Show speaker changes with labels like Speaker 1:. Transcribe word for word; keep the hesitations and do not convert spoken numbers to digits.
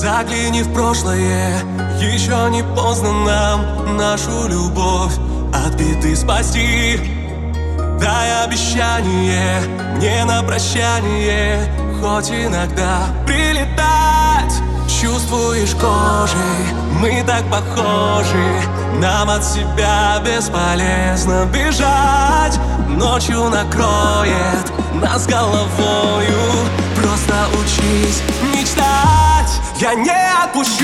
Speaker 1: Загляни в прошлое, еще не поздно нам нашу любовь от беды спасти. Дай обещание мне на прощание, хоть иногда прилетать. Чувствуешь кожей, мы так похожи, нам от себя бесполезно бежать. Ночью накроет нас головою, просто учись мечтать. Я не отпущу